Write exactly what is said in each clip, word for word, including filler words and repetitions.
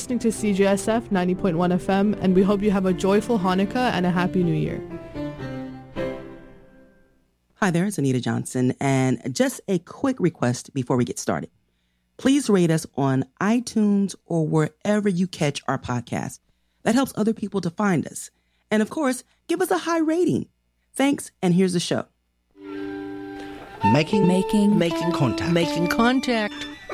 listening to C J S F ninety point one F M, and we hope you have a joyful Hanukkah and a Happy New Year. Hi there, it's Anita Johnson, and just a quick request before we get started. Please rate us on iTunes or wherever you catch our podcast. That helps other people to find us. And of course, give us a high rating. Thanks, and here's the show. Making, making, making contact. Making contact.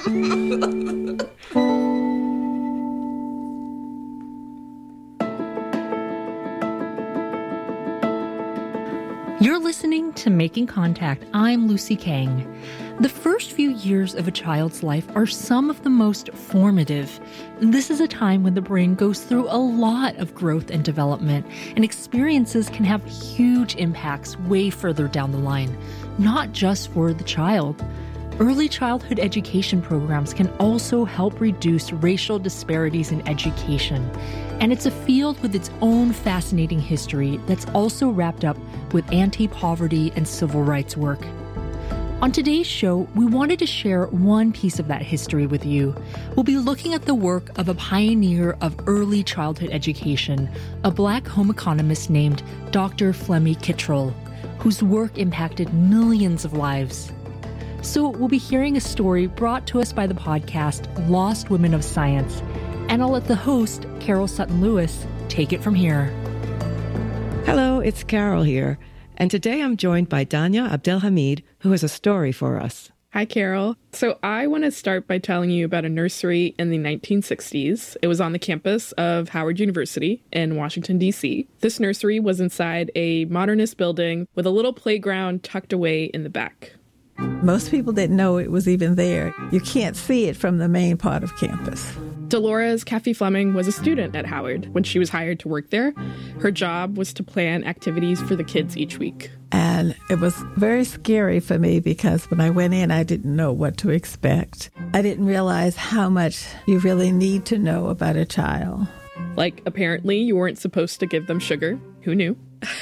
You're listening to Making Contact. I'm Lucy Kang. The first few years of a child's life are some of the most formative. This is a time when the brain goes through a lot of growth and development, and experiences can have huge impacts way further down the line, not just for the child. Early childhood education programs can also help reduce racial disparities in education. And it's a field with its own fascinating history that's also wrapped up with anti-poverty and civil rights work. On today's show, we wanted to share one piece of that history with you. We'll be looking at the work of a pioneer of early childhood education, a Black home economist named Doctor Flemy Kittrell, whose work impacted millions of lives. So we'll be hearing a story brought to us by the podcast Lost Women of Science, and I'll let the host, Carol Sutton-Lewis, take it from here. Hello, it's Carol here, and today I'm joined by Danya Abdelhamid, who has a story for us. Hi, Carol. So I want to start by telling you about a nursery in the nineteen sixties. It was on the campus of Howard University in Washington, D C. This nursery was inside a modernist building with a little playground tucked away in the back. Most people didn't know it was even there. You can't see it from the main part of campus. Dolores Caffey Fleming was a student at Howard when she was hired to work there. Her job was to plan activities for the kids each week. And it was very scary for me because when I went in, I didn't know what to expect. I didn't realize how much you really need to know about a child. Like, apparently you weren't supposed to give them sugar. Who knew?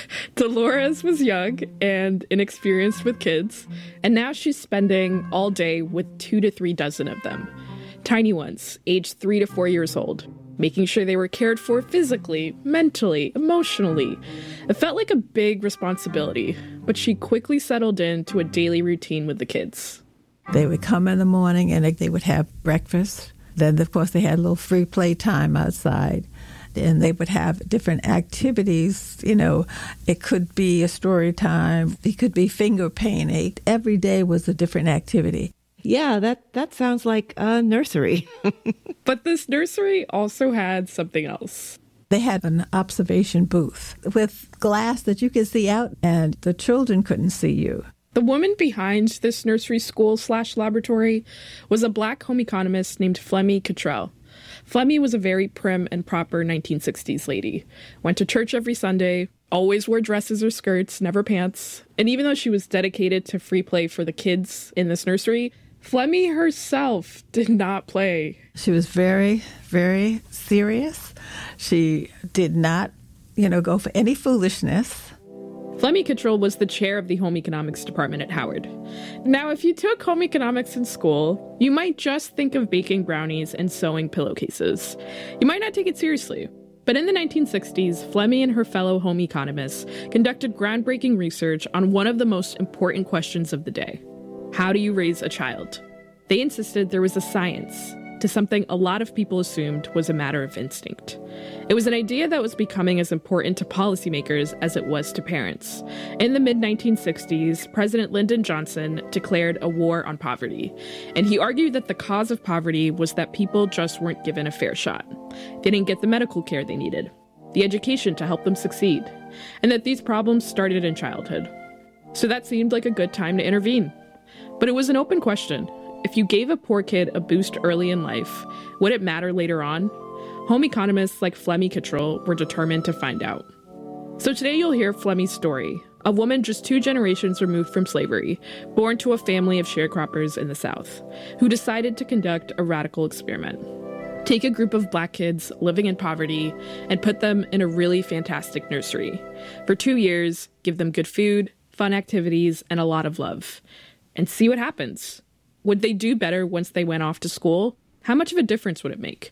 Dolores was young and inexperienced with kids, and now she's spending all day with two to three dozen of them. Tiny ones, aged three to four years old, making sure they were cared for physically, mentally, emotionally. It felt like a big responsibility, but she quickly settled into a daily routine with the kids. They would come in the morning and they would have breakfast. Then, of course, they had a little free play time outside. And they would have different activities. You know, it could be a story time. It could be finger painting. Every day was a different activity. Yeah, that, that sounds like a nursery. But this nursery also had something else. They had an observation booth with glass that you could see out, and the children couldn't see you. The woman behind this nursery school slash laboratory was a Black home economist named Flemy Kittrell. Flemy was a very prim and proper nineteen sixties lady. Went to church every Sunday, always wore dresses or skirts, never pants. And even though she was dedicated to free play for the kids in this nursery, Flemy herself did not play. She was very, very serious. She did not, you know, go for any foolishness. Flemy Kittrell was the chair of the home economics department at Howard. Now, if you took home economics in school, you might just think of baking brownies and sewing pillowcases. You might not take it seriously. But in the nineteen sixties, Flemy and her fellow home economists conducted groundbreaking research on one of the most important questions of the day. How do you raise a child? They insisted there was a science to something a lot of people assumed was a matter of instinct. It was an idea that was becoming as important to policymakers as it was to parents. In the mid nineteen sixties, President Lyndon Johnson declared a war on poverty, and he argued that the cause of poverty was that people just weren't given a fair shot. They didn't get the medical care they needed, the education to help them succeed, and that these problems started in childhood. So that seemed like a good time to intervene. But it was an open question. If you gave a poor kid a boost early in life, would it matter later on? Home economists like Flemy Kittrell were determined to find out. So today you'll hear Flemy's story, a woman just two generations removed from slavery, born to a family of sharecroppers in the South, who decided to conduct a radical experiment. Take a group of Black kids living in poverty and put them in a really fantastic nursery. For two years, give them good food, fun activities, and a lot of love. And see what happens. Would they do better once they went off to school? How much of a difference would it make?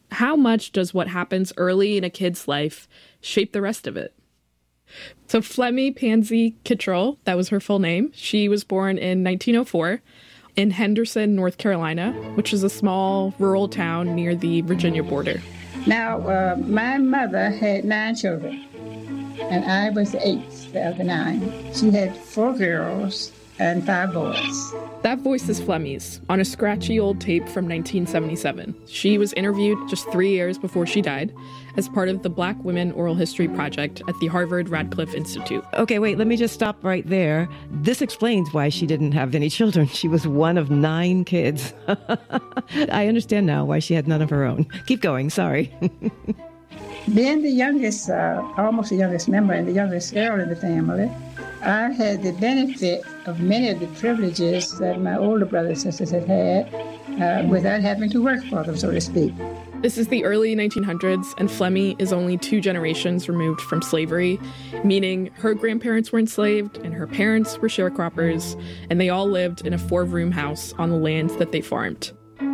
How much does what happens early in a kid's life shape the rest of it? So Flemmie Pansy Kittrell, that was her full name. She was born in nineteen oh four in Henderson, North Carolina, which is a small rural town near the Virginia border. Now, uh, my mother had nine children, and I was the eighth of the nine. She had four girls and five boys. That voice is Flemmie's on a scratchy old tape from nineteen seventy-seven. She was interviewed just three years before she died as part of the Black Women Oral History Project at the Harvard Radcliffe Institute. Okay, wait, let me just stop right there. This explains why she didn't have any children. She was one of nine kids. I understand now why she had none of her own. Keep going, sorry. Being the youngest, uh, almost the youngest member and the youngest girl in the family, I had the benefit of many of the privileges that my older brothers and sisters had had uh, without having to work for them, so to speak. This is the early nineteen hundreds, and Flemmie is only two generations removed from slavery, meaning her grandparents were enslaved and her parents were sharecroppers, and they all lived in a four-room house on the lands that they farmed.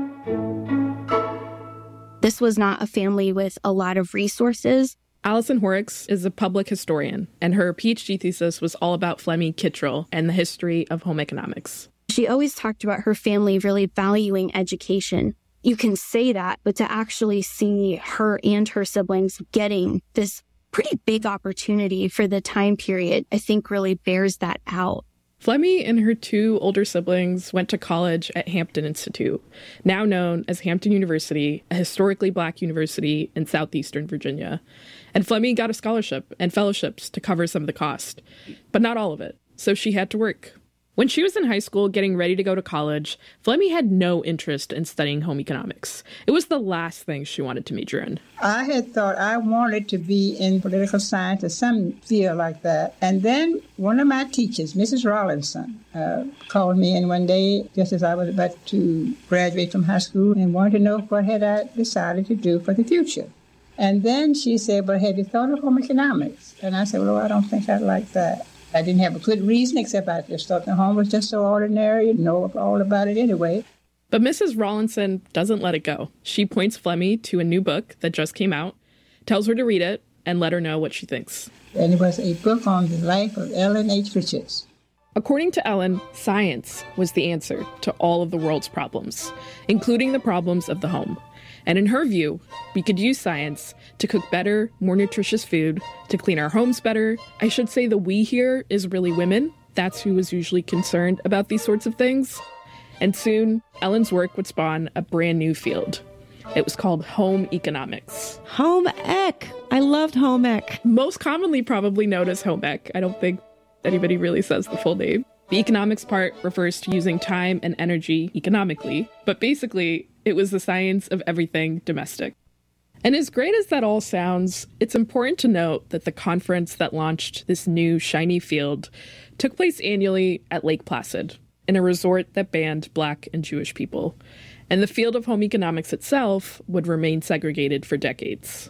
This was not a family with a lot of resources. Allison Horrocks is a public historian, and her PhD thesis was all about Flemmie Kittrell and the history of home economics. She always talked about her family really valuing education. You can say that, but to actually see her and her siblings getting this pretty big opportunity for the time period, I think really bears that out. Flemmie and her two older siblings went to college at Hampton Institute, now known as Hampton University, a historically Black university in southeastern Virginia. And Flemmie got a scholarship and fellowships to cover some of the cost, but not all of it, so she had to work. When she was in high school getting ready to go to college, Flemmie had no interest in studying home economics. It was the last thing she wanted to major in. I had thought I wanted to be in political science or some field like that. And then one of my teachers, Missus Rawlinson, uh, called me in one day just as I was about to graduate from high school and wanted to know what had I decided to do for the future. And then she said, well, have you thought of home economics? And I said, well, I don't think I'd like that. I didn't have a good reason, except I just thought the home was just so ordinary, you know all about it anyway. But Missus Rawlinson doesn't let it go. She points Flemmie to a new book that just came out, tells her to read it, and let her know what she thinks. And it was a book on the life of Ellen H. Richards. According to Ellen, science was the answer to all of the world's problems, including the problems of the home. And in her view, we could use science to cook better, more nutritious food, to clean our homes better. I should say the we here is really women. That's who was usually concerned about these sorts of things. And soon, Ellen's work would spawn a brand new field. It was called home economics. Home ec. I loved home ec. Most commonly probably known as home ec. I don't think anybody really says the full name. The economics part refers to using time and energy economically, but basically, it was the science of everything domestic. And as great as that all sounds, it's important to note that the conference that launched this new shiny field took place annually at Lake Placid, in a resort that banned Black and Jewish people. And the field of home economics itself would remain segregated for decades.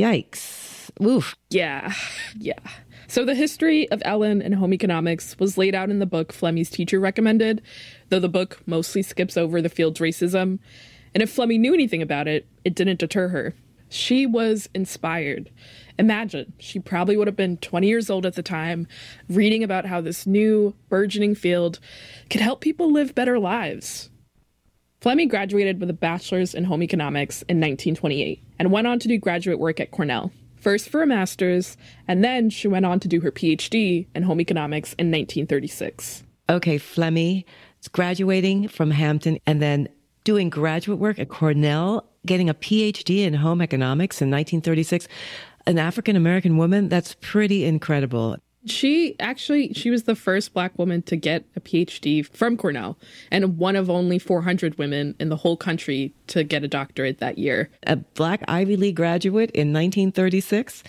Yikes. Oof. Yeah, yeah. So the history of Ellen and home economics was laid out in the book Flemmie's teacher recommended, though the book mostly skips over the field's racism. And if Flemmie knew anything about it, it didn't deter her. She was inspired. Imagine, she probably would have been twenty years old at the time, reading about how this new, burgeoning field could help people live better lives. Flemmie graduated with a bachelor's in home economics in nineteen twenty-eight and went on to do graduate work at Cornell, first for a master's, and then she went on to do her PhD in home economics in nineteen thirty-six. Okay, Flemmie is graduating from Hampton and then doing graduate work at Cornell, getting a PhD in home economics in nineteen thirty-six. An African-American woman, that's pretty incredible. She actually, she was the first Black woman to get a PhD from Cornell and one of only four hundred women in the whole country to get a doctorate that year. A Black Ivy League graduate in nineteen thirty-six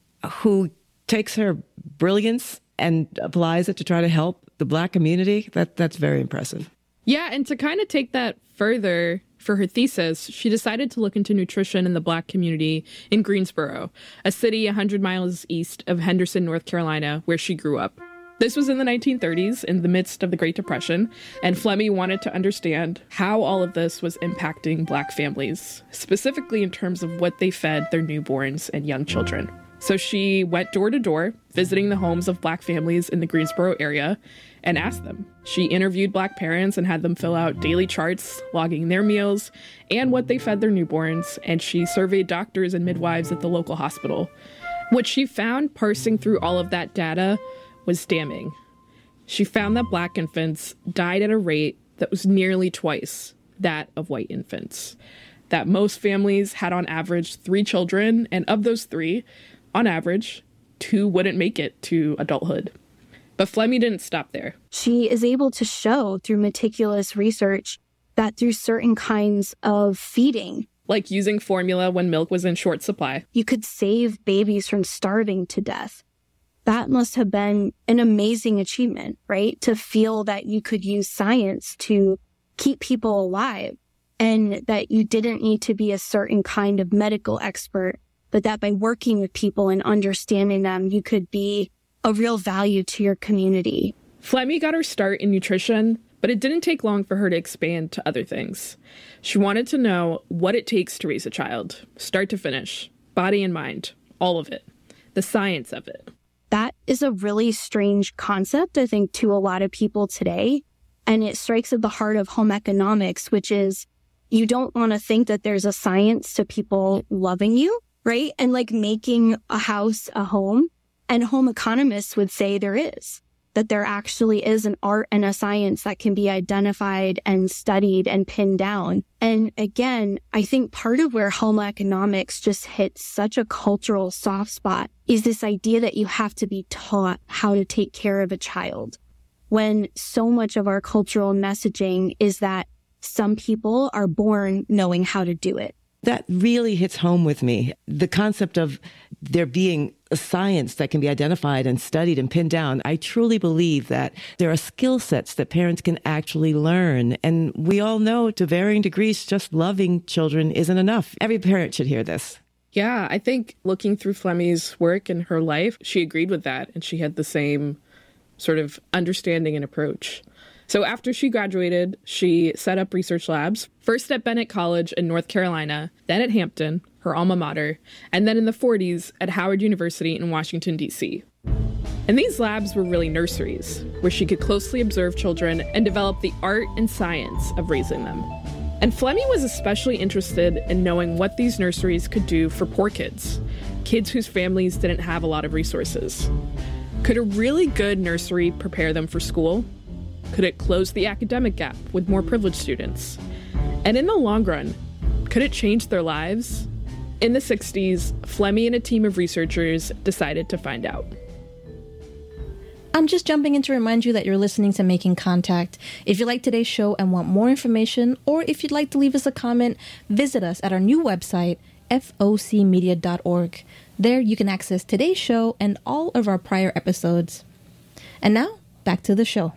who takes her brilliance and applies it to try to help the Black community. That That's very impressive. Yeah, and to kind of take that further for her thesis, she decided to look into nutrition in the Black community in Greensboro, a city one hundred miles east of Henderson, North Carolina, where she grew up. This was in the nineteen thirties, in the midst of the Great Depression, and Flemmi wanted to understand how all of this was impacting Black families, specifically in terms of what they fed their newborns and young children. So she went door to door, visiting the homes of Black families in the Greensboro area, and asked them. She interviewed Black parents and had them fill out daily charts, logging their meals and what they fed their newborns, and she surveyed doctors and midwives at the local hospital. What she found parsing through all of that data was damning. She found that Black infants died at a rate that was nearly twice that of white infants. That most families had on average three children, and of those three, on average, two wouldn't make it to adulthood. But Flemmi didn't stop there. She is able to show through meticulous research that through certain kinds of feeding, like using formula when milk was in short supply, you could save babies from starving to death. That must have been an amazing achievement, right? To feel that you could use science to keep people alive and that you didn't need to be a certain kind of medical expert, but that by working with people and understanding them, you could be a real value to your community. Flemmi got her start in nutrition, but it didn't take long for her to expand to other things. She wanted to know what it takes to raise a child, start to finish, body and mind, all of it, the science of it. That is a really strange concept, I think, to a lot of people today. And it strikes at the heart of home economics, which is you don't want to think that there's a science to people loving you, right? And like making a house a home. And home economists would say there is, that there actually is an art and a science that can be identified and studied and pinned down. And again, I think part of where home economics just hits such a cultural soft spot is this idea that you have to be taught how to take care of a child, when so much of our cultural messaging is that some people are born knowing how to do it. That really hits home with me. The concept of there being a science that can be identified and studied and pinned down. I truly believe that there are skill sets that parents can actually learn. And we all know to varying degrees, just loving children isn't enough. Every parent should hear this. Yeah, I think looking through Flemmi's work and her life, she agreed with that. And she had the same sort of understanding and approach. So after she graduated, she set up research labs, first at Bennett College in North Carolina, then at Hampton, her alma mater, and then in the forties at Howard University in Washington, D C. And these labs were really nurseries, where she could closely observe children and develop the art and science of raising them. And Flemmi was especially interested in knowing what these nurseries could do for poor kids, kids whose families didn't have a lot of resources. Could a really good nursery prepare them for school? Could it close the academic gap with more privileged students? And in the long run, could it change their lives? In the sixties, Flemmi and a team of researchers decided to find out. I'm just jumping in to remind you that you're listening to Making Contact. If you like today's show and want more information, or if you'd like to leave us a comment, visit us at our new website, F O C media dot org. There you can access today's show and all of our prior episodes. And now, back to the show.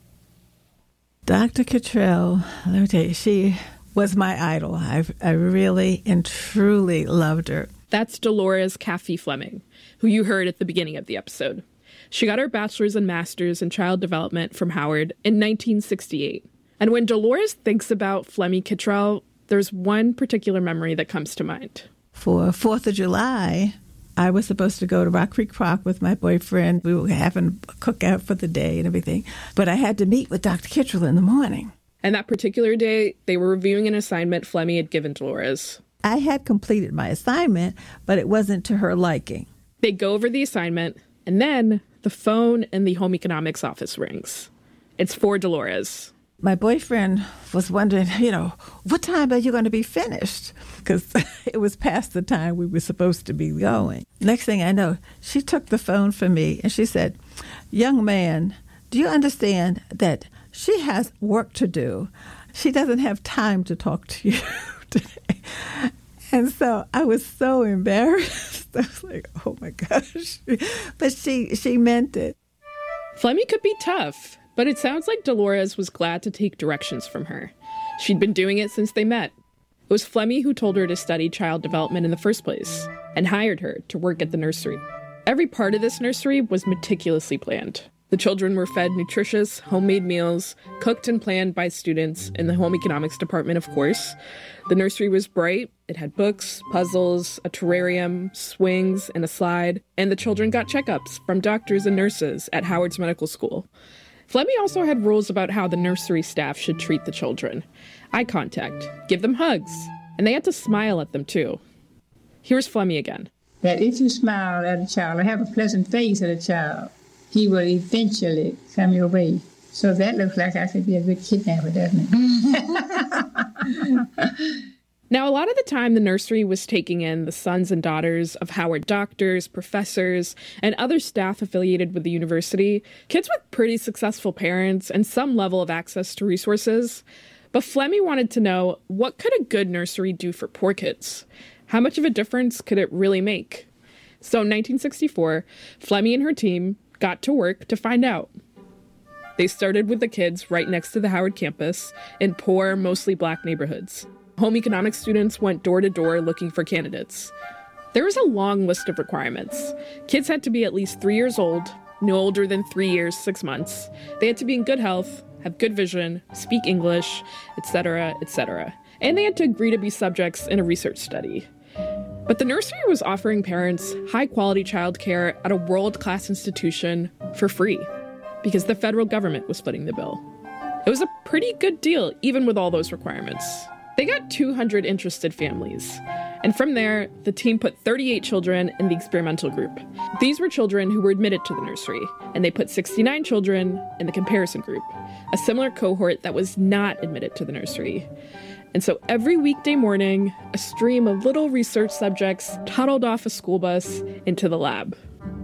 Doctor Cottrell, let me tell you, she was my idol. I I really and truly loved her. That's Dolores Caffey Fleming, who you heard at the beginning of the episode. She got her bachelor's and master's in child development from Howard in nineteen sixty-eight. And when Dolores thinks about Flemmi Cottrell, there's one particular memory that comes to mind. For fourth of July, I was supposed to go to Rock Creek Park with my boyfriend. We were having a cookout for the day and everything. But I had to meet with Doctor Cottrell in the morning. And that particular day, they were reviewing an assignment Flemmi had given Dolores. I had completed my assignment, but it wasn't to her liking. They go over the assignment, and then the phone in the home economics office rings. It's for Dolores. My boyfriend was wondering, you know, what time are you going to be finished? Because it was past the time we were supposed to be going. Next thing I know, she took the phone from me and she said, "Young man, do you understand that she has work to do? She doesn't have time to talk to you today." And so I was so embarrassed. I was like, oh my gosh. But she, she meant it. Flemmi could be tough, but it sounds like Dolores was glad to take directions from her. She'd been doing it since they met. It was Flemmi who told her to study child development in the first place and hired her to work at the nursery. Every part of this nursery was meticulously planned. The children were fed nutritious, homemade meals, cooked and planned by students in the home economics department, of course. The nursery was bright. It had books, puzzles, a terrarium, swings, and a slide. And the children got checkups from doctors and nurses at Howard's Medical School. Flemmi also had rules about how the nursery staff should treat the children. Eye contact, give them hugs, and they had to smile at them too. Here's Flemmi again. That if you smile at a child or have a pleasant face at a child, he will eventually come your way. So that looks like I could be a good kidnapper, doesn't it? Now, a lot of the time, the nursery was taking in the sons and daughters of Howard doctors, professors, and other staff affiliated with the university, kids with pretty successful parents and some level of access to resources. But Flemmi wanted to know, what could a good nursery do for poor kids? How much of a difference could it really make? So in nineteen sixty-four, Flemmi and her team got to work to find out. They started with the kids right next to the Howard campus in poor, mostly black neighborhoods. Home economics students went door to door looking for candidates. There was a long list of requirements. Kids had to be at least three years old, no older than three years, six months. They had to be in good health, have good vision, speak English, et cetera, et cetera. And they had to agree to be subjects in a research study. But the nursery was offering parents high-quality childcare at a world-class institution for free, because the federal government was footing the bill. It was a pretty good deal, even with all those requirements. They got two hundred interested families. And from there, the team put thirty-eight children in the experimental group. These were children who were admitted to the nursery, and they put sixty-nine children in the comparison group, a similar cohort that was not admitted to the nursery. And so every weekday morning, a stream of little research subjects toddled off a school bus into the lab.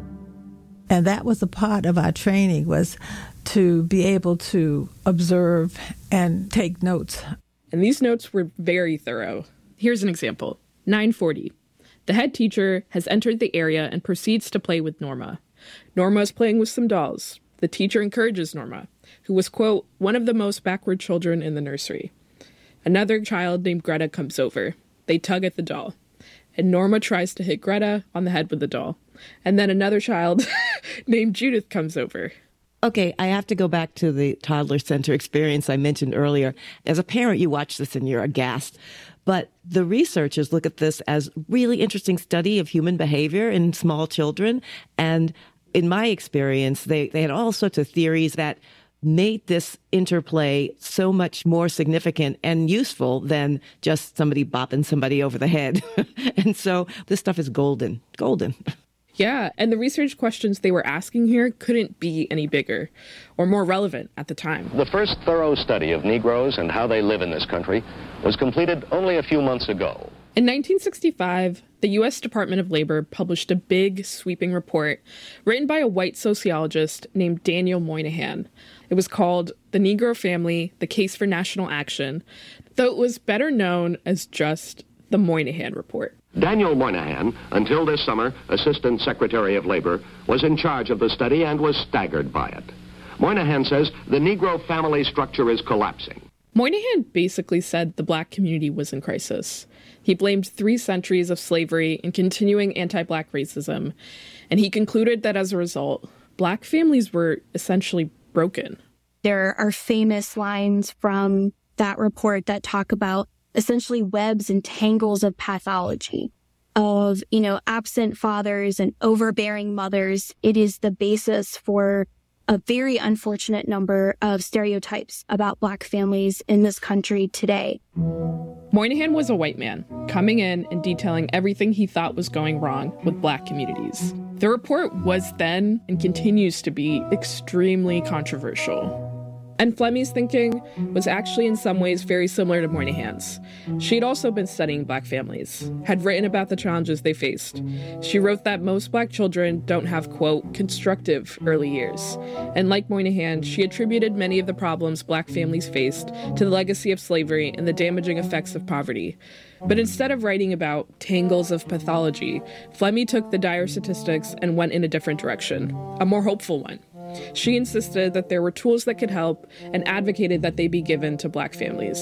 And that was a part of our training, was to be able to observe and take notes. And these notes were very thorough. Here's an example. nine forty. The head teacher has entered the area and proceeds to play with Norma. Norma is playing with some dolls. The teacher encourages Norma, who was, quote, one of the most backward children in the nursery. Another child named Greta comes over. They tug at the doll. And Norma tries to hit Greta on the head with the doll. And then another child named Judith comes over. Okay, I have to go back to the toddler center experience I mentioned earlier. As a parent, you watch this and you're aghast. But the researchers look at this as really interesting study of human behavior in small children. And in my experience, they, they had all sorts of theories that made this interplay so much more significant and useful than just somebody bopping somebody over the head. And so this stuff is golden, golden. Yeah, and the research questions they were asking here couldn't be any bigger or more relevant at the time. The first thorough study of Negroes and how they live in this country was completed only a few months ago. In nineteen sixty-five, the U S Department of Labor published a big, sweeping report written by a white sociologist named Daniel Moynihan. It was called The Negro Family, The Case for National Action, though it was better known as just the Moynihan Report. Daniel Moynihan, until this summer Assistant Secretary of Labor, was in charge of the study and was staggered by it. Moynihan says the Negro family structure is collapsing. Moynihan basically said the black community was in crisis. He blamed three centuries of slavery and continuing anti-black racism, and he concluded that as a result, black families were essentially broken. There are famous lines from that report that talk about essentially webs and tangles of pathology, of, you know, absent fathers and overbearing mothers. It is the basis for a very unfortunate number of stereotypes about black families in this country today. Moynihan was a white man, coming in and detailing everything he thought was going wrong with black communities. The report was then, and continues to be, extremely controversial. And Flemmi's thinking was actually in some ways very similar to Moynihan's. She had also been studying black families, had written about the challenges they faced. She wrote that most black children don't have, quote, constructive early years. And like Moynihan, she attributed many of the problems black families faced to the legacy of slavery and the damaging effects of poverty. But instead of writing about tangles of pathology, Flemmi took the dire statistics and went in a different direction, a more hopeful one. She insisted that there were tools that could help and advocated that they be given to black families.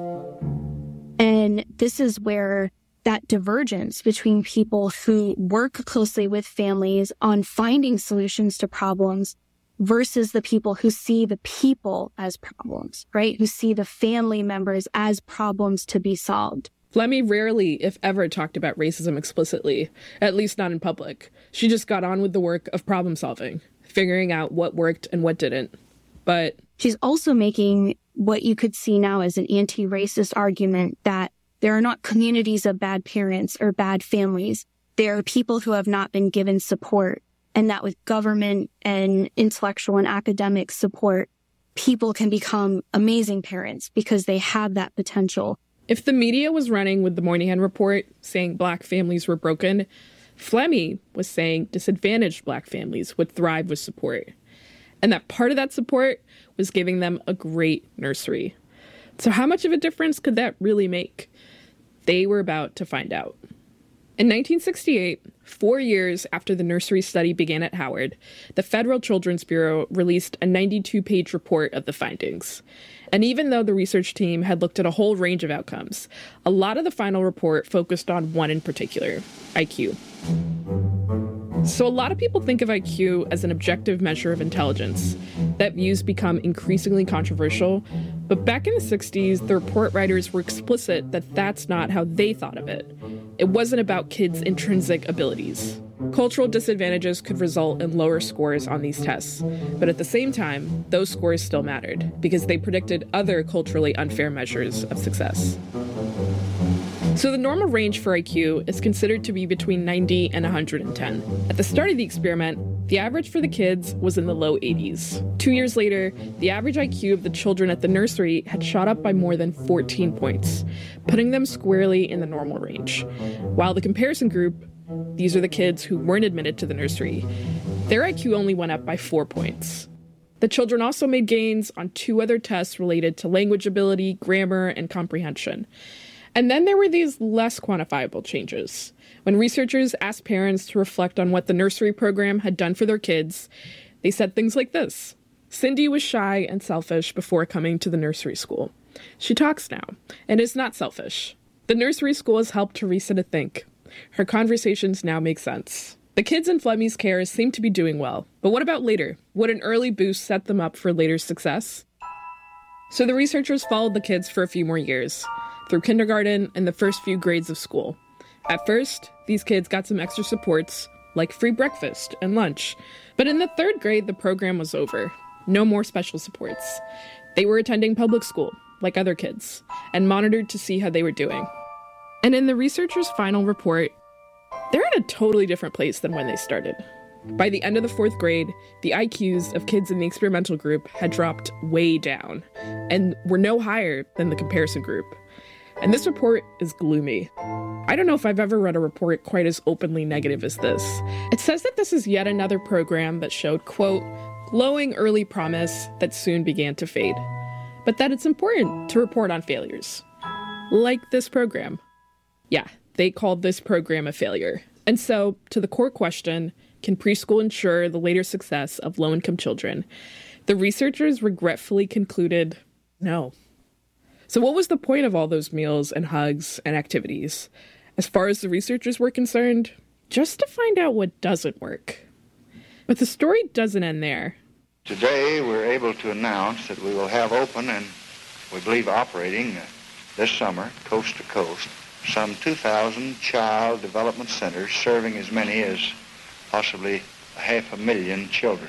And this is where that divergence between people who work closely with families on finding solutions to problems versus the people who see the people as problems, right? Who see the family members as problems to be solved. Flemmi rarely, if ever, talked about racism explicitly, at least not in public. She just got on with the work of problem solving, figuring out what worked and what didn't. But she's also making what you could see now as an anti-racist argument that there are not communities of bad parents or bad families. There are people who have not been given support, and that with government and intellectual and academic support, people can become amazing parents because they have that potential. If the media was running with the Moynihan Report saying Black families were broken, Flemmi was saying disadvantaged Black families would thrive with support. And that part of that support was giving them a great nursery. So how much of a difference could that really make? They were about to find out. In nineteen sixty-eight, four years after the nursery study began at Howard, the Federal Children's Bureau released a ninety-two page report of the findings. And even though the research team had looked at a whole range of outcomes, a lot of the final report focused on one in particular, I Q. So a lot of people think of I Q as an objective measure of intelligence. That view's become increasingly controversial. But back in the sixties, the report writers were explicit that that's not how they thought of it. It wasn't about kids' intrinsic abilities. Cultural disadvantages could result in lower scores on these tests. But at the same time, those scores still mattered because they predicted other culturally unfair measures of success. So the normal range for I Q is considered to be between ninety and one hundred ten. At the start of the experiment, the average for the kids was in the low eighties. Two years later, the average I Q of the children at the nursery had shot up by more than fourteen points, putting them squarely in the normal range. While the comparison group, these are the kids who weren't admitted to the nursery, their I Q only went up by four points. The children also made gains on two other tests related to language ability, grammar, and comprehension. And then there were these less quantifiable changes. When researchers asked parents to reflect on what the nursery program had done for their kids, they said things like this. Cindy was shy and selfish before coming to the nursery school. She talks now, and is not selfish. The nursery school has helped Teresa to think. Her conversations now make sense. The kids in Flemmi's care seem to be doing well. But what about later? Would an early boost set them up for later success? So the researchers followed the kids for a few more years, through kindergarten and the first few grades of school. At first, these kids got some extra supports, like free breakfast and lunch. But in the third grade, the program was over. No more special supports. They were attending public school, like other kids, and monitored to see how they were doing. And in the researchers' final report, they're in a totally different place than when they started. By the end of the fourth grade, the I Qs of kids in the experimental group had dropped way down, and were no higher than the comparison group. And this report is gloomy. I don't know if I've ever read a report quite as openly negative as this. It says that this is yet another program that showed, quote, glowing early promise that soon began to fade. But that it's important to report on failures. Like this program. Yeah, they called this program a failure. And so, to the core question, can preschool ensure the later success of low-income children? The researchers regretfully concluded, no. So what was the point of all those meals and hugs and activities? As far as the researchers were concerned, just to find out what doesn't work. But the story doesn't end there. Today we're able to announce that we will have open and we believe operating this summer, coast to coast, some two thousand child development centers serving as many as possibly half a million children.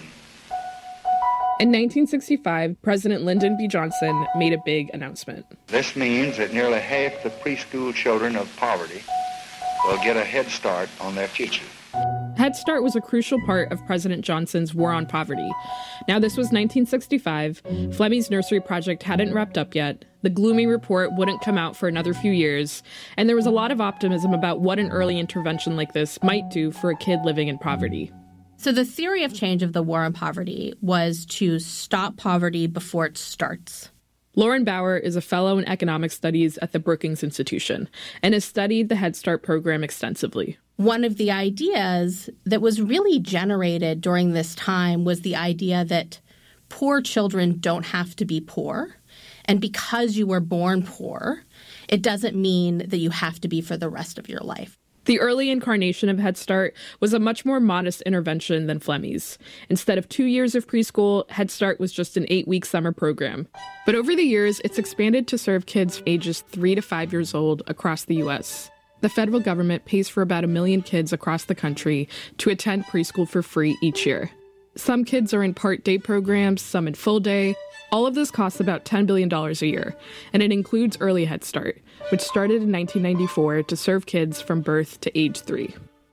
In nineteen sixty-five, President Lyndon B. Johnson made a big announcement. This means that nearly half the preschool children of poverty will get a head start on their future. Head Start was a crucial part of President Johnson's war on poverty. Now, this was nineteen sixty-five. Flemmi's nursery project hadn't wrapped up yet. The gloomy report wouldn't come out for another few years. And there was a lot of optimism about what an early intervention like this might do for a kid living in poverty. So the theory of change of the war on poverty was to stop poverty before it starts. Lauren Bauer is a fellow in economic studies at the Brookings Institution and has studied the Head Start program extensively. One of the ideas that was really generated during this time was the idea that poor children don't have to be poor. And because you were born poor, it doesn't mean that you have to be for the rest of your life. The early incarnation of Head Start was a much more modest intervention than Flemmi's. Instead of two years of preschool, Head Start was just an eight-week summer program. But over the years, it's expanded to serve kids ages three to five years old across the U S. The federal government pays for about a million kids across the country to attend preschool for free each year. Some kids are in part-day programs, some in full-day. All of this costs about ten billion dollars a year, and it includes early Head Start, which started in nineteen ninety-four to serve kids from birth to age three.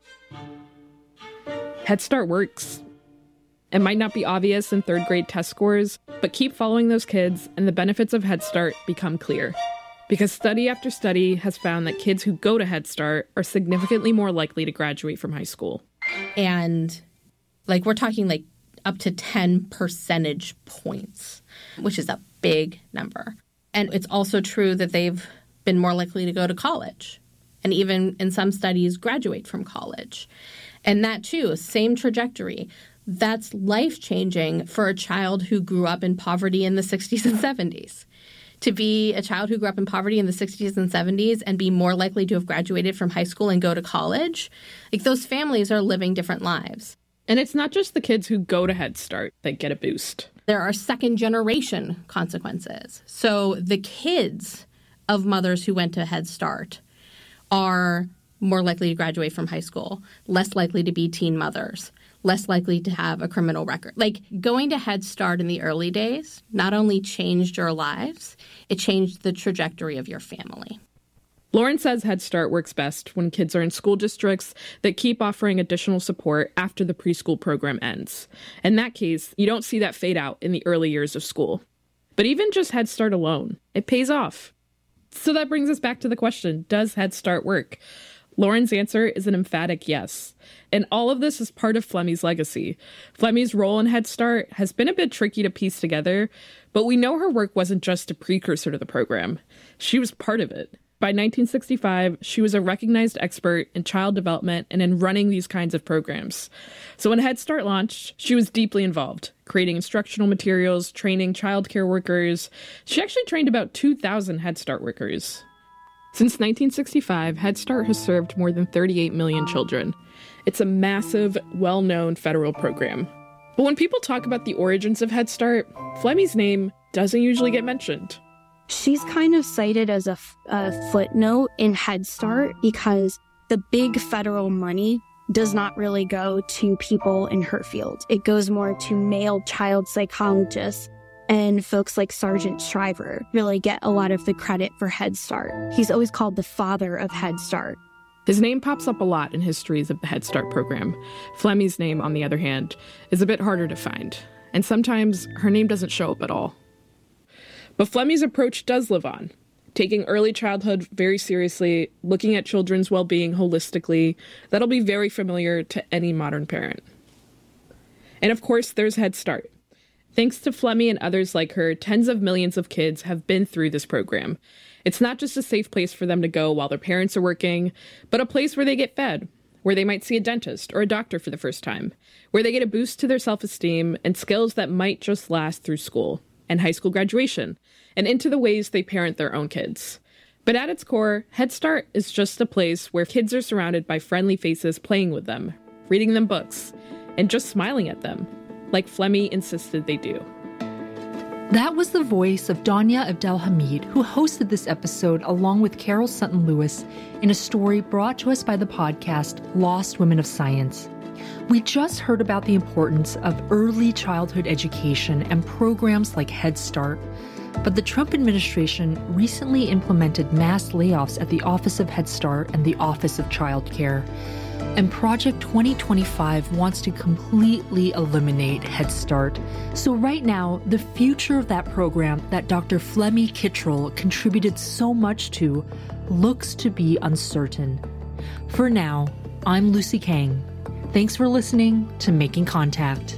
Head Start works. It might not be obvious in third grade test scores, but keep following those kids and the benefits of Head Start become clear. Because study after study has found that kids who go to Head Start are significantly more likely to graduate from high school. And like we're talking like up to ten percentage points, which is a big number. And it's also true that they've been more likely to go to college and even in some studies graduate from college. And that too, same trajectory. That's life-changing for a child who grew up in poverty in the sixties and seventies. To be a child who grew up in poverty in the sixties and seventies and be more likely to have graduated from high school and go to college, like those families are living different lives. And it's not just the kids who go to Head Start that get a boost. There are second-generation consequences. So the kids of mothers who went to Head Start are more likely to graduate from high school, less likely to be teen mothers, less likely to have a criminal record. Like, going to Head Start in the early days not only changed your lives, it changed the trajectory of your family. Lauren says Head Start works best when kids are in school districts that keep offering additional support after the preschool program ends. In that case, you don't see that fade out in the early years of school. But even just Head Start alone, it pays off. So that brings us back to the question, does Head Start work? Lauren's answer is an emphatic yes. And all of this is part of Flemmi's legacy. Flemmi's role in Head Start has been a bit tricky to piece together, but we know her work wasn't just a precursor to the program. She was part of it. By nineteen sixty-five, she was a recognized expert in child development and in running these kinds of programs. So when Head Start launched, she was deeply involved, creating instructional materials, training childcare workers. She actually trained about two thousand Head Start workers. Since nineteen sixty-five, Head Start has served more than thirty-eight million children. It's a massive, well-known federal program. But when people talk about the origins of Head Start, Flemmi's name doesn't usually get mentioned. She's kind of cited as a, a footnote in Head Start because the big federal money does not really go to people in her field. It goes more to male child psychologists, and folks like Sergeant Shriver really get a lot of the credit for Head Start. He's always called the father of Head Start. His name pops up a lot in histories of the Head Start program. Flemmi's name, on the other hand, is a bit harder to find, and sometimes her name doesn't show up at all. But Flemmi's approach does live on, taking early childhood very seriously, looking at children's well-being holistically. That'll be very familiar to any modern parent. And of course, there's Head Start. Thanks to Flemmi and others like her, tens of millions of kids have been through this program. It's not just a safe place for them to go while their parents are working, but a place where they get fed, where they might see a dentist or a doctor for the first time, where they get a boost to their self-esteem and skills that might just last through school and high school graduation, and into the ways they parent their own kids. But at its core, Head Start is just a place where kids are surrounded by friendly faces playing with them, reading them books, and just smiling at them, like Flemmi insisted they do. That was the voice of Danya Abdelhamid, who hosted this episode along with Carol Sutton Lewis in a story brought to us by the podcast Lost Women of Science. We just heard about the importance of early childhood education and programs like Head Start, but the Trump administration recently implemented mass layoffs at the Office of Head Start and the Office of Child Care. And Project twenty twenty-five wants to completely eliminate Head Start. So right now, the future of that program that Doctor Flemmi Kittrell contributed so much to looks to be uncertain. For now, I'm Lucy Kang. Thanks for listening to Making Contact.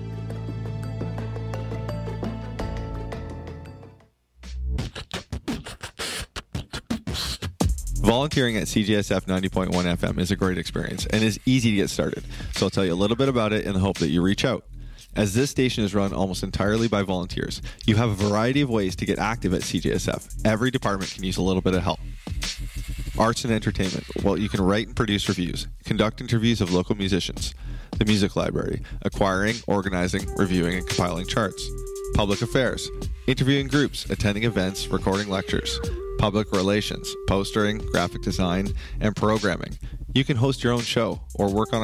Volunteering at C J S F ninety point one F M is a great experience and is easy to get started. So I'll tell you a little bit about it in the hope that you reach out. As this station is run almost entirely by volunteers, you have a variety of ways to get active at C J S F. Every department can use a little bit of help. Arts and entertainment. Well, you can write and produce reviews, conduct interviews of local musicians. The music library. Acquiring, organizing, reviewing, and compiling charts. Public affairs. Interviewing groups, attending events, recording lectures. Public relations. Postering, graphic design, and programming. You can host your own show or work on